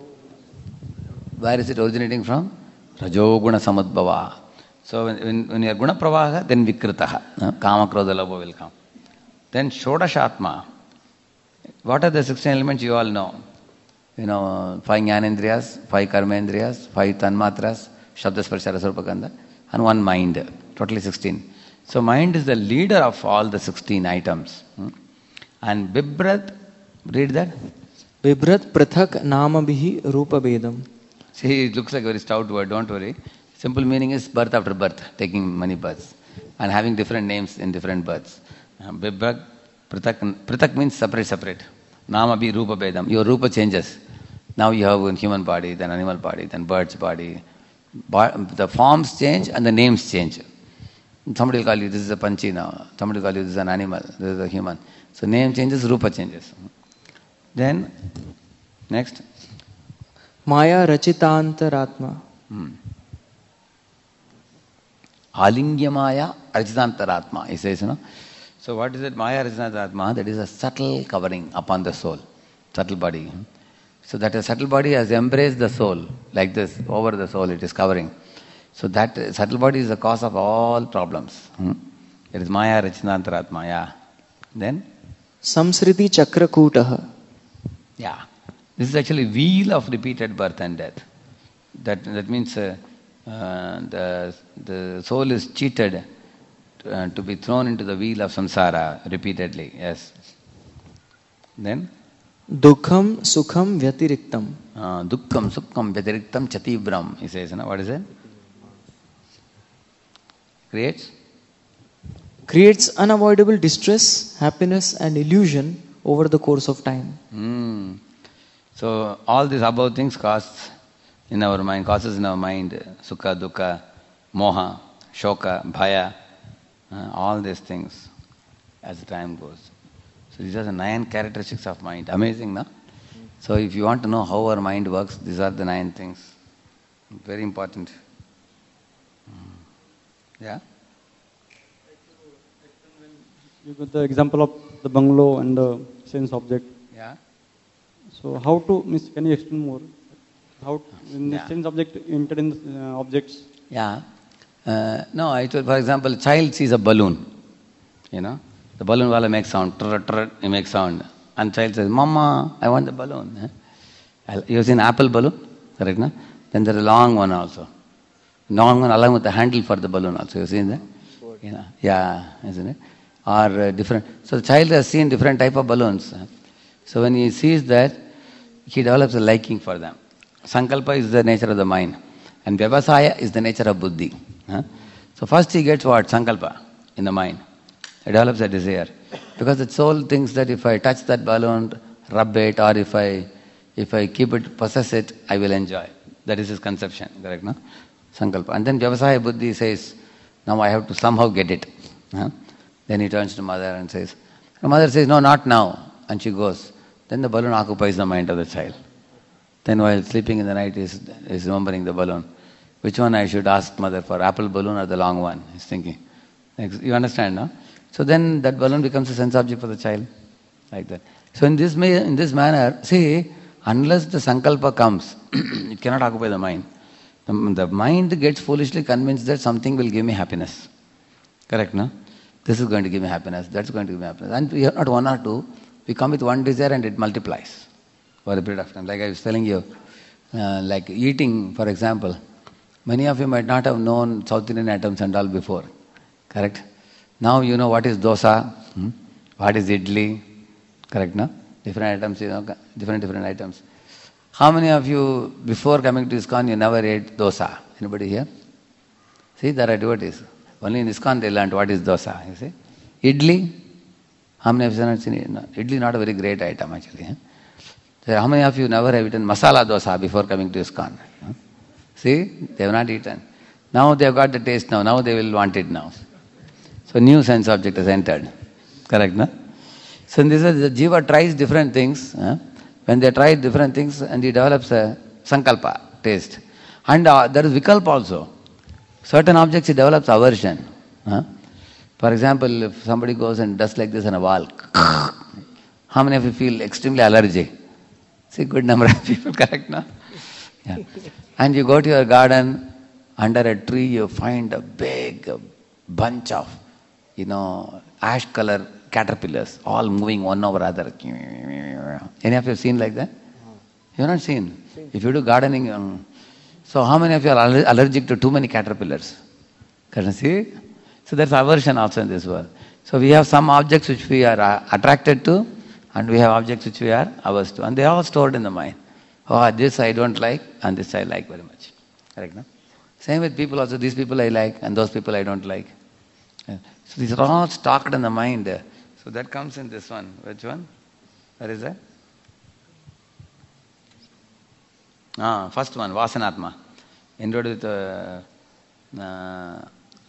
Where is it originating from? Rajoguna samadbhava. So when, when, when you are guna pravaha, then vikritaha. Huh? Kama, krodha, lobha will come. Then shodashatma. What are the sixteen elements you all know? You know, five jnanendriyas, five karmendriyas, five tanmatras, shabda, sparsha, rasa, rupa, gandha, and one mind. Totally sixteen. So mind is the leader of all the sixteen items. Hmm? And Bibrat, read that. Bibrat prathak namabhihi rupa bedam. See, it looks like a very stout word, don't worry. Simple meaning is birth after birth, taking many births. And having different names in different births. Uh, Bibrat, prathak, prathak means separate, separate. Namabhi rupa bedam. Your rupa changes. Now you have a human body, then animal body, then bird's body. The forms change and the names change. Somebody will call you, this is a panchi now. Somebody will call you, this is an animal, this is a human. So name changes, rupa changes. Then, next. Maya rachitantaratma. Hmm. Alingya Maya rachitantaratma, he says, you know. So what is it, Maya rachitantaratma? That is a subtle covering upon the soul, subtle body. So that a subtle body has embraced the soul, like this, over the soul it is covering. So that uh, subtle body is the cause of all problems. Hmm? It is Maya Rachitantaratma, yeah. Then? Samsriti Chakrakutaha. Yeah. This is actually wheel of repeated birth and death. That that means uh, uh, the, the soul is cheated to, uh, to be thrown into the wheel of samsara repeatedly, yes. Then? Dukham Sukham Vyatiriktam. Uh, Dukkam Sukham Vyatiriktam Chatibram, he says, you know, what is it? Creates? Creates unavoidable distress, happiness and illusion over the course of time. Mm. So all these above things cause in our mind, causes in our mind sukha, dukkha, moha, shoka, bhaya, uh, all these things as the time goes. So these are the nine characteristics of mind. Amazing, no? So if you want to know how our mind works, these are the nine things. Very important. Yeah? You got the example of the bungalow and the sense object. Yeah? So how to, miss, can you explain more? How, when Yeah. the sense object entered in the uh, objects? Yeah. Uh, no, I told, for example, a child sees a balloon. You know? The balloon wala makes sound, trrr, trrr, it makes sound. And child says, Mama, I want the balloon. Eh? You have seen apple balloon? Correct, no? Then there is a long one also. Long one along with the handle for the balloon also. You have seen that? You know? Yeah, isn't it? Or uh, different. So the child has seen different type of balloons. So when he sees that, he develops a liking for them. Sankalpa is the nature of the mind. And Vyavasaya is the nature of buddhi. Huh? So first he gets what? Sankalpa in the mind. He develops a desire. Because the soul thinks that if I touch that balloon, rub it, or if I if I keep it, possess it, I will enjoy. That is his conception, correct, no? Sankalpa. And then Vyavasaya Buddhi says, now I have to somehow get it. Huh? Then he turns to mother and says, the mother says, no, not now. And she goes. Then the balloon occupies the mind of the child. Then while sleeping in the night, he is, is remembering the balloon. Which one I should ask mother for, apple balloon or the long one? He's thinking. You understand, no? So then that balloon becomes a sense object for the child. Like that. So in this, in this manner, see, unless the sankalpa comes, it cannot occupy the mind. The, the mind gets foolishly convinced that something will give me happiness. Correct, no? This is going to give me happiness, that's going to give me happiness. And we have not one or two, we come with one desire and it multiplies for a period of time. Like I was telling you, uh, like eating, for example, many of you might not have known South Indian items and all before. Correct? Now you know what is dosa, hmm? What is idli, correct, no? Different items, you know, different different items. How many of you, before coming to ISKCON, you never ate dosa? Anybody here? See, there are devotees. Only in ISKCON they learned what is dosa, you see. Idli, how many of you have not seen it? No. Idli not a very great item actually. Eh? So how many of you never have eaten masala dosa before coming to ISKCON? Huh? See, they have not eaten. Now they have got the taste now, now they will want it now. So new sense object has entered. Correct, no? So this is, the jiva tries different things. Huh? When they try different things and he develops a sankalpa, taste. And uh, there is vikalpa also. Certain objects he develops aversion. Huh? For example, if somebody goes and does like this on a wall, how many of you feel extremely allergy? See, good number of people, correct, no? Yeah. And you go to your garden, under a tree you find a big bunch of, you know, ash color caterpillars, all moving one over other. Any of you have seen like that? You have not seen. If you do gardening, um, so how many of you are aller- allergic to too many caterpillars? Can you see? So there's aversion also in this world. So we have some objects which we are uh, attracted to, and we have objects which we are averse to, and they are all stored in the mind. Oh, this I don't like, and this I like very much. Correct, no? Same with people also. These people I like, and those people I don't like. Yeah. So these are all stocked in the mind. So that comes in this one. Which one? Where is that? Ah, first one, Vasanatma. Endowed with uh, uh,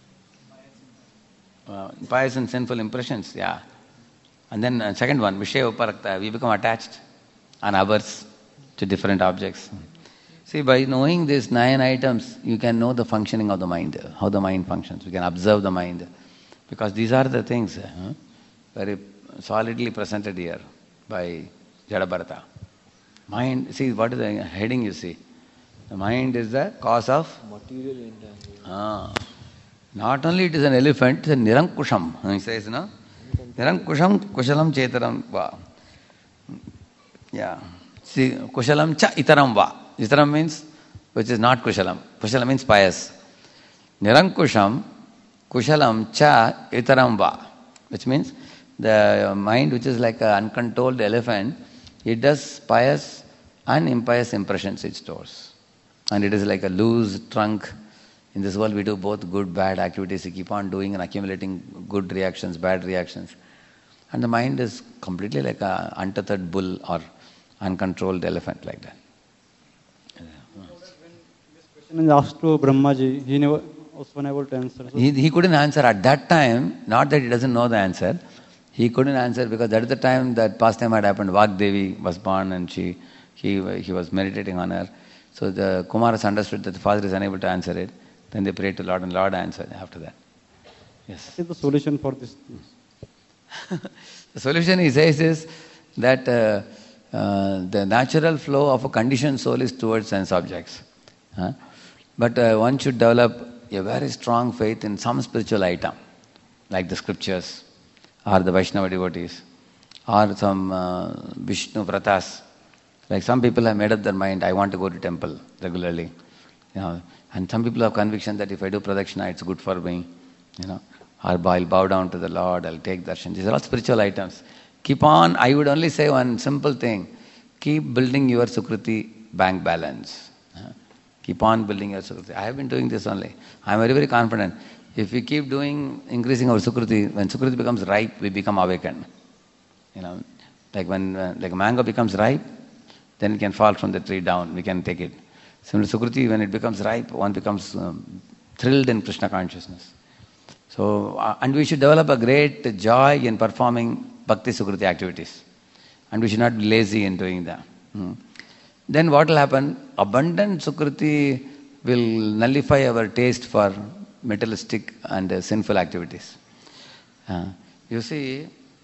uh, pious and sinful impressions, yeah. And then uh, second one, Vishaya Uparakta. We become attached and averse to different objects. See, by knowing these nine items, you can know the functioning of the mind, how the mind functions. We can observe the mind. Because these are the things uh, very solidly presented here by Jadabharata. Mind, see what is the heading you see? The mind is the cause of material entanglement. Ah. Not only it is an elephant, it is a Nirankusham. He says, no? Nirankusham kushalam chetaram va. Yeah. See, kushalam cha itaram va. Itaram means which is not kushalam. Kushalam means pious. Nirankusham kushalam cha itaram va. Which means the mind which is like an uncontrolled elephant, it does pious and impious impressions it stores. And it is like a loose trunk. In this world we do both good, bad activities. We keep on doing and accumulating good reactions, bad reactions. And the mind is completely like an untethered bull or uncontrolled elephant like that. When this question is asked to Brahmaji, he never was unable to answer. So He, he couldn't answer at that time, not that he doesn't know the answer. He couldn't answer because that is the time that pastime had happened. Vagdevi was born and she, he, he was meditating on her. So the Kumaras understood that the father is unable to answer it. Then they prayed to Lord and Lord answered after that. Yes. what is the solution for this? The solution he says is that uh, uh, the natural flow of a conditioned soul is towards sense objects. Huh? But uh, one should develop a very strong faith in some spiritual item, like the scriptures, or the Vaishnava devotees, or some uh, Vishnu vratas. Like some people have made up their mind, I want to go to temple regularly. You know, and some people have conviction that if I do pradakshina, it's good for me. You know, or I'll bow down to the Lord, I'll take darshan. These are all spiritual items. Keep on, I would only say one simple thing. Keep building your Sukruti bank balance. Uh, keep on building your Sukruti. I have been doing this only. I am very, very confident. if we keep doing, increasing our Sukruti, when Sukruti becomes ripe, we become awakened. You know, like when uh, like a mango becomes ripe, then it can fall from the tree down, we can take it. Similarly, Sukruti, when it becomes ripe, one becomes um, thrilled in Krishna consciousness. So, uh, and we should develop a great joy in performing Bhakti Sukruti activities. And we should not be lazy in doing that. Hmm. Then what will happen? Abundant Sukruti will nullify our taste for materialistic and uh, sinful activities. Uh, you see,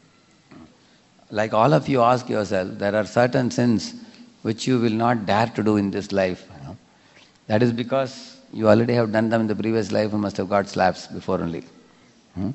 like all of you ask yourself, there are certain sins which you will not dare to do in this life. You know? That is because you already have done them in the previous life and must have got slaps before only. Hmm?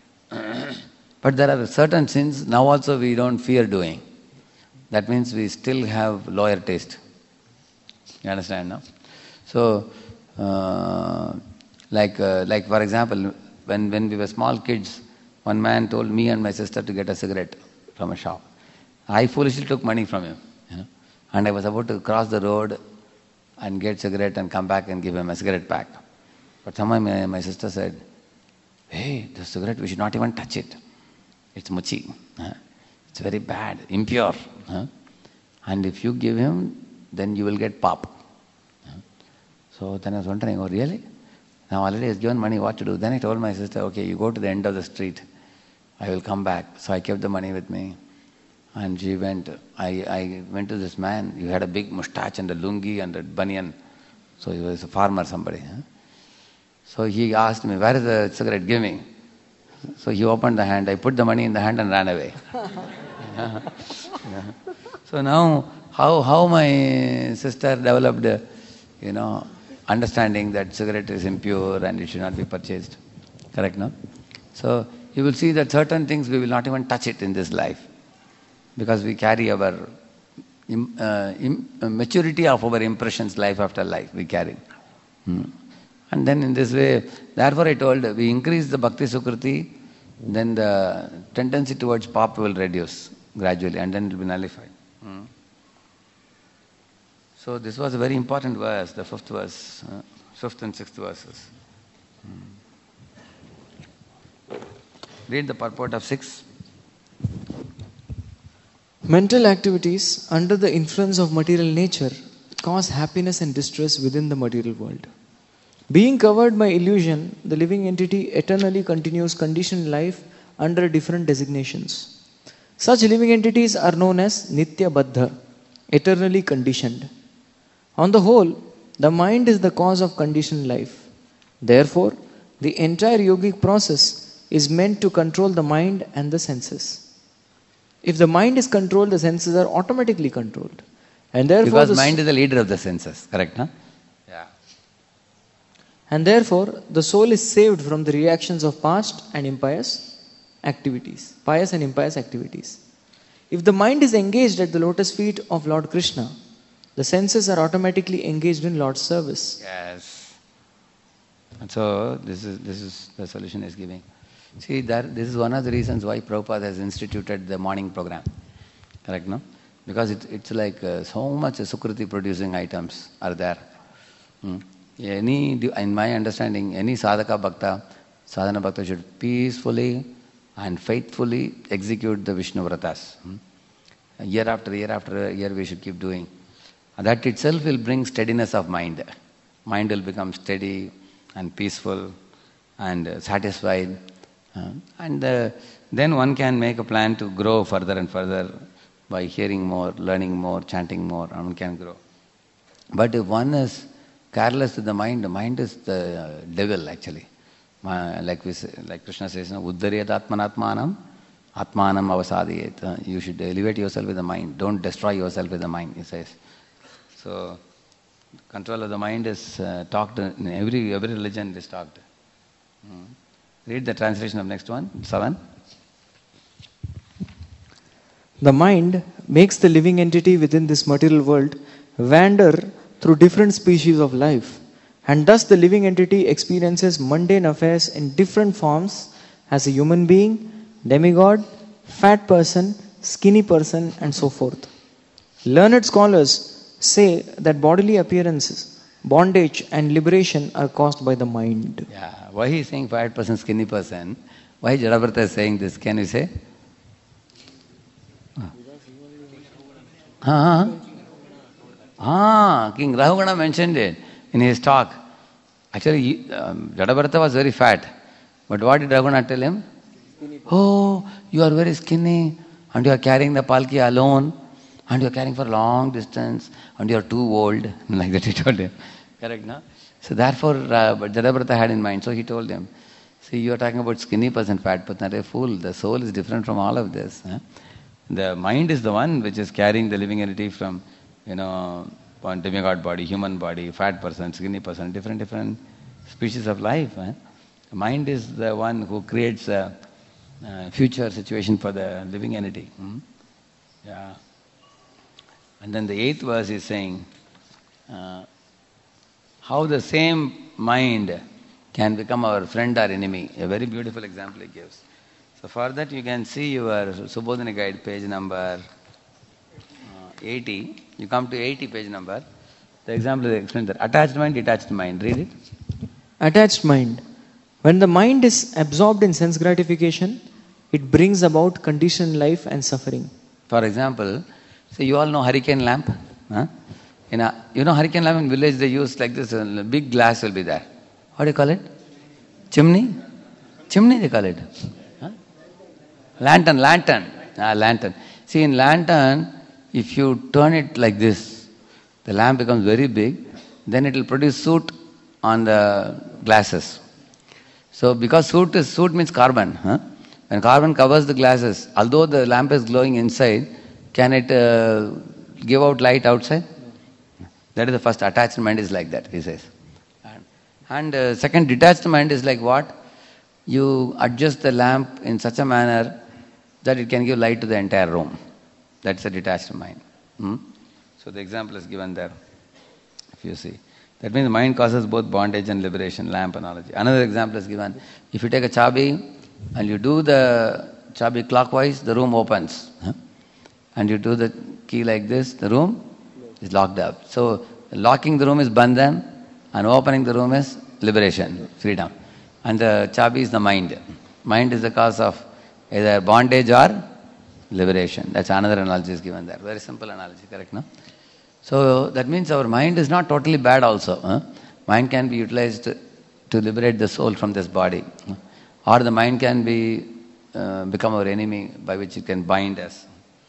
But there are certain sins now also we don't fear doing. That means we still have lower taste. You understand, no? So, uh, like, uh, like for example, when, when we were small kids, one man told me and my sister to get a cigarette from a shop. I foolishly took money from him, you know, and I was about to cross the road and get cigarette and come back and give him a cigarette pack. But somehow my, my sister said, hey, the cigarette, we should not even touch it. It's muchi. Huh? It's very bad, impure. Huh? And if you give him, then you will get pop. Huh? So then I was wondering, oh really? Now already he has given money, what to do? Then I told my sister, okay, you go to the end of the street. I will come back. So I kept the money with me. And she went. I, I went to this man. He had a big moustache and a lungi and a banyan. So he was a farmer, somebody. Huh? So he asked me, where is the cigarette? Give me. So he opened the hand. I put the money in the hand and ran away. Yeah. Yeah. So now, how how my sister developed, uh, you know, understanding that cigarette is impure and it should not be purchased. Correct, no? So you will see that certain things we will not even touch it in this life because we carry our im, uh, im, uh, maturity of our impressions life after life. We carry. Hmm. And then in this way, therefore I told, we increase the Bhakti Sukruti, then the tendency towards pop will reduce gradually and then it will be nullified. Hmm. So this was a very important verse, the fifth verse, uh, fifth and sixth verses. Hmm. Read the purport of six. Mental activities under the influence of material nature cause happiness and distress within the material world. Being covered by illusion, the living entity eternally continues conditioned life under different designations. Such living entities are known as Nitya Baddha, eternally conditioned. On the whole, the mind is the cause of conditioned life. Therefore, the entire yogic process is meant to control the mind and the senses. If the mind is controlled, the senses are automatically controlled. And therefore, because mind is the leader of the senses, correct, huh? Yeah. And therefore, the soul is saved from the reactions of past and impious activities, pious and impious activities. If the mind is engaged at the lotus feet of Lord Krishna, the senses are automatically engaged in Lord's service. Yes. And so this is this is the solution is giving. See, that this is one of the reasons why Prabhupada has instituted the morning program. Correct, no? Because it, it's like uh, so much Sukruti producing items are there. Hmm. Any, in my understanding, any sadhaka bhakta, sadhana bhakta should peacefully and faithfully execute the Vishnu Vratas. Hmm. Year after year after year we should keep doing. And that itself will bring steadiness of mind. Mind will become steady and peaceful and uh, satisfied. Uh, and uh, then one can make a plan to grow further and further by hearing more, learning more, chanting more, and one can grow. But if one is careless with the mind, the mind is the uh, devil actually. Uh, like we say, like Krishna says, Uddariyat atmanatmanam, atmanam avasadiyet. Uh, you should elevate yourself with the mind. Don't destroy yourself with the mind, he says. So, control of the mind is uh, talked in every every religion is talked. Hmm. Read the translation of next one, seven. The mind makes the living entity within this material world wander through different species of life, and thus the living entity experiences mundane affairs in different forms as a human being, demigod, fat person, skinny person, and so forth. Learned scholars say that bodily appearances, bondage, and liberation are caused by the mind. Yeah. why he is saying fat person, skinny person? Why Jadabrata is saying this? Can you say? Ah, ah, King Rahugana mentioned it in his talk. Actually, um, Jadabrata was very fat. But what did Rahugana tell him? Oh, you are very skinny and you are carrying the palki alone and you are carrying for a long distance and you are too old. Like that he told him. Correct, no? So therefore, uh, but Jadabrata had in mind. So he told him, see, you are talking about skinny person, fat person. A fool. The soul is different from all of this. Huh? The mind is the one which is carrying the living entity from, you know, one demigod body, human body, fat person, skinny person, different, different species of life. Huh? The mind is the one who creates a, a future situation for the living entity. Hmm? Yeah. And then the eighth verse is saying, uh, how the same mind can become our friend or enemy. A very beautiful example he gives. So for that you can see your Subodhini guide, page number uh, eighty. You come to eighty page number. The example is explained there. Attached mind, detached mind. Read it. Attached mind. When the mind is absorbed in sense gratification, it brings about conditioned life and suffering. For example, say you all know hurricane lamp. Huh? In a, you know hurricane lamp in village they use like this, a big glass will be there. What do you call it? Chimney? Chimney they call it. Huh? Lantern, lantern. Ah, lantern. See, in lantern, if you turn it like this, the lamp becomes very big, then it will produce soot on the glasses. So because soot is, soot means carbon. Huh? When carbon covers the glasses, although the lamp is glowing inside, can it uh, give out light outside? That is the first. Attached mind is like that, he says. And, and uh, second, detached mind is like what? You adjust the lamp in such a manner that it can give light to the entire room. That's a detached mind. Hmm? So the example is given there, if you see. That means the mind causes both bondage and liberation, lamp analogy. Another example is given. If you take a chabi and you do the chabi clockwise, the room opens. Huh? And you do the key like this, the room is locked up. So locking the room is bandhan and opening the room is liberation, freedom. And the chabi is the mind. Mind is the cause of either bondage or liberation. That's another analogy is given there. Very simple analogy, correct, no? So that means our mind is not totally bad also. Huh? Mind can be utilized to, to liberate the soul from this body. Huh? Or the mind can be uh, become our enemy by which it can bind us.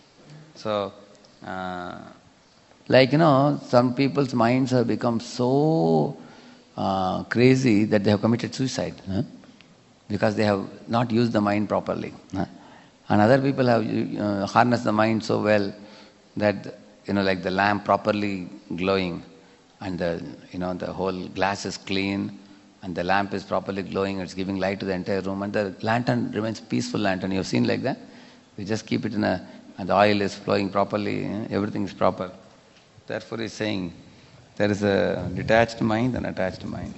So, uh, like, you know, some people's minds have become so uh, crazy that they have committed suicide. Huh? Because they have not used the mind properly. Huh? And other people have uh, harnessed the mind so well that, you know, like the lamp properly glowing and the, you know, the whole glass is clean and the lamp is properly glowing, it's giving light to the entire room and the lantern remains peaceful lantern. You have seen like that? We just keep it in a, and the oil is flowing properly, everything is proper. Therefore he's saying there is a detached mind and attached mind.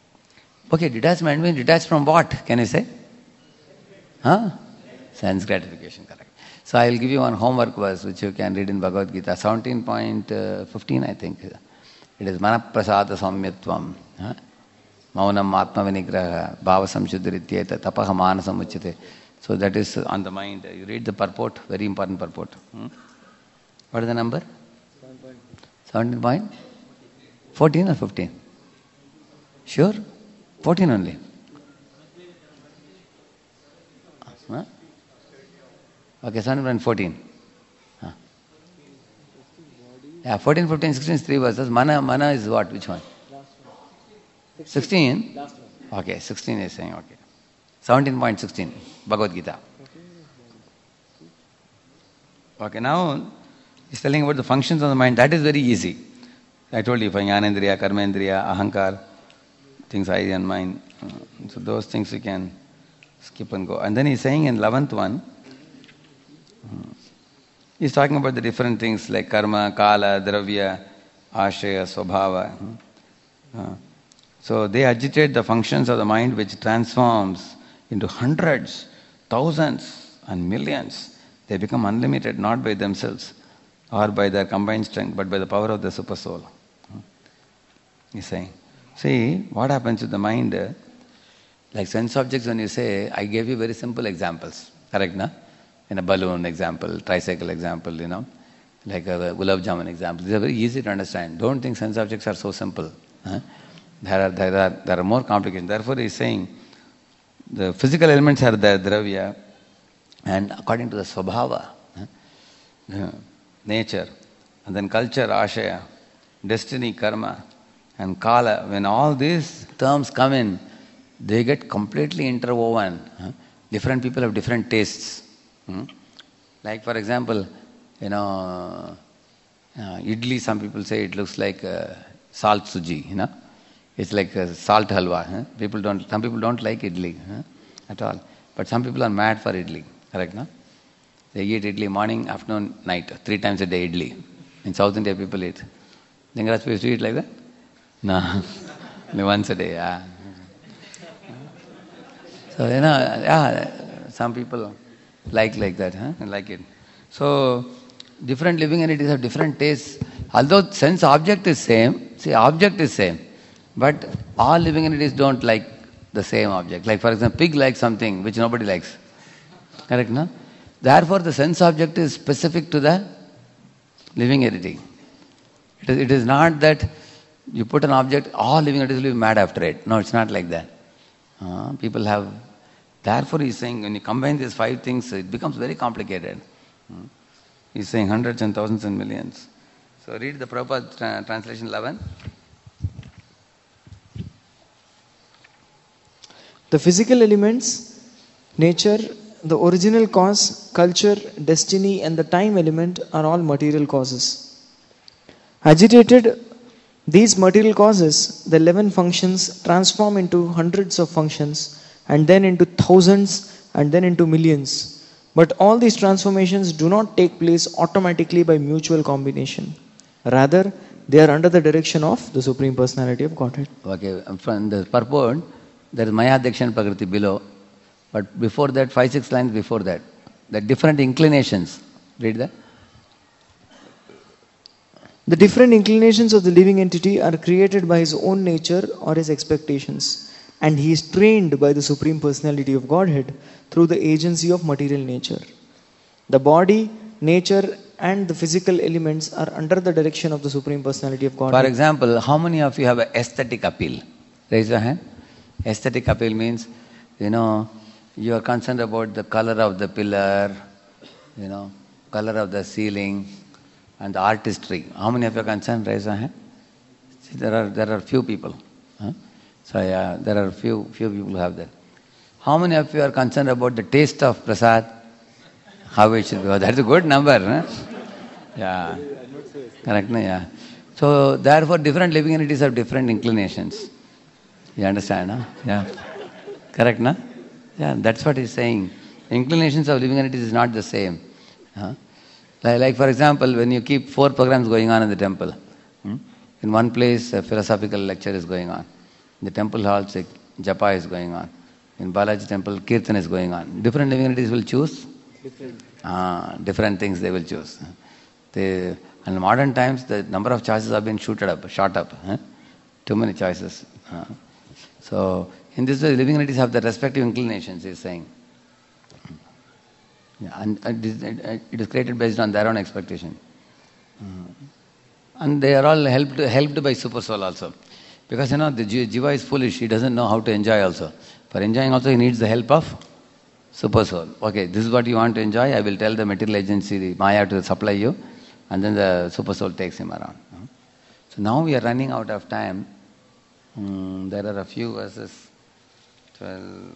Okay, detached mind means detached from what? Can you say? Huh? Sense gratification, correct. So I will give you one homework verse which you can read in Bhagavad Gita, seventeen point fifteen I think. It is Manaprasada Samyatvam, Maunam Atma Vinigraha, Bhava Samshuddhirityeta, Tapaha Manasam Uchyate. So that is on the mind. You read the purport, very important purport. Hmm? What is the number? seventeen point? fourteen or fifteen? Sure? fourteen only. Huh? Okay, seventeen point fourteen. Huh. Yeah, fourteen, fifteen, sixteen is three verses. Mana, mana is what? Which one? sixteen? Okay, sixteen is saying, okay. seventeen point sixteen, Bhagavad Gita. Okay, now he's telling about the functions of the mind. That is very easy. I told you, Jnanendriya, Karmendriya, Ahankar, things I and mind. So those things you can skip and go. And then he's saying in eleventh one, he's talking about the different things like karma, kala, dravya, ashaya, swabhava. Uh, so they agitate the functions of the mind which transforms into hundreds, thousands and millions. They become unlimited not by themselves or by their combined strength but by the power of the super soul. He's saying, see what happens with the mind. Like sense objects, when you say, I gave you very simple examples, correct, na? In a balloon example, tricycle example, you know, like a gulab jamun example. These are very easy to understand. Don't think sense objects are so simple. Huh? There are, there are, there are more complications. Therefore, he is saying, the physical elements are the dravya, and according to the swabhava, huh? nature, and then culture, ashaya, destiny, karma, and kala, when all these terms come in, they get completely interwoven. Huh? Different people have different tastes. Hmm? Like for example, you know, uh, idli, some people say it looks like uh, salt suji, you know. It's like a salt halwa. Huh? People don't, some people don't like idli huh? at all. But some people are mad for idli, correct, no? They eat idli morning, afternoon, night, three times a day idli. In South India people eat. Lingaraj used to eat like that? No, only once a day, yeah. So, you know, yeah, some people like like that, huh? Like it. So, different living entities have different tastes. Although sense object is same, see, object is same, but all living entities don't like the same object. Like for example, pig likes something which nobody likes. Correct, no? Therefore, the sense object is specific to the living entity. It is, it is not that you put an object, all living entities will be mad after it. No, it's not like that. Uh, people have... Therefore, he's saying when you combine these five things, it becomes very complicated. Uh, he's saying hundreds and thousands and millions. So read the Prabhupada tra- translation eleven. The physical elements, nature, the original cause, culture, destiny, and the time element are all material causes. Agitated, these material causes, the eleven functions, transform into hundreds of functions, and then into thousands, and then into millions. But all these transformations do not take place automatically by mutual combination. Rather, they are under the direction of the Supreme Personality of Godhead. Okay, from the purport, there is Maya Dakshin Prakriti below, but before that, five, six lines before that, the different inclinations. Read that. The different inclinations of the living entity are created by his own nature or his expectations, and he is trained by the Supreme Personality of Godhead through the agency of material nature. The body, nature, and the physical elements are under the direction of the Supreme Personality of Godhead. For example, how many of you have an aesthetic appeal? Raise your hand. Aesthetic appeal means, you know, you are concerned about the color of the pillar, you know, color of the ceiling, and the artistry. How many of you are concerned? Raise your hand. See, there are there are few people. Huh? So yeah, there are few few people who have that. How many of you are concerned about the taste of prasad? How it should be? Oh, that's a good number. Huh? Yeah. Correct, no? Yeah. So therefore, different living entities have different inclinations. You understand, huh? Yeah. Correct, no? Yeah, that's what he's saying. Inclinations of living entities is not the same. Huh? Like, like for example, when you keep four programs going on in the temple, hmm? in one place a philosophical lecture is going on. In the temple halls, a japa is going on. In Balaji temple, kirtan is going on. Different living entities will choose different, ah, different things they will choose. They, in modern times, the number of choices have been shooted up, shot up. Huh? Too many choices. Uh, so, in this way, living entities have the respective inclinations, he is saying. Yeah, and, and it is created based on their own expectation. Uh, and they are all helped helped by Super Soul also. Because, you know, the Jiva is foolish, he doesn't know how to enjoy also. For enjoying also, he needs the help of Super Soul. Okay, this is what you want to enjoy, I will tell the material agency, the Maya, to supply you, and then the Super Soul takes him around. So now we are running out of time. Hmm, there are a few verses. twelve.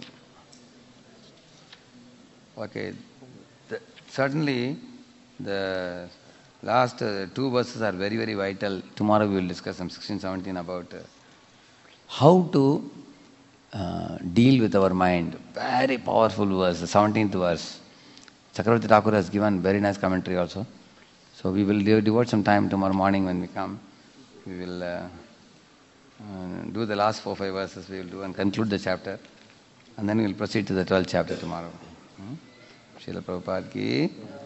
Okay. The, certainly, the last uh, two verses are very, very vital. Tomorrow we will discuss some sixteen, seventeen about uh, how to uh, deal with our mind. Very powerful verse, the seventeenth verse. Chakravarti Thakur has given very nice commentary also. So we will devote some time tomorrow morning when we come. We will uh, uh, do the last four, five verses we will do and conclude the chapter. And then we will proceed to the twelfth chapter tomorrow. Hmm? Srila Prabhupada ki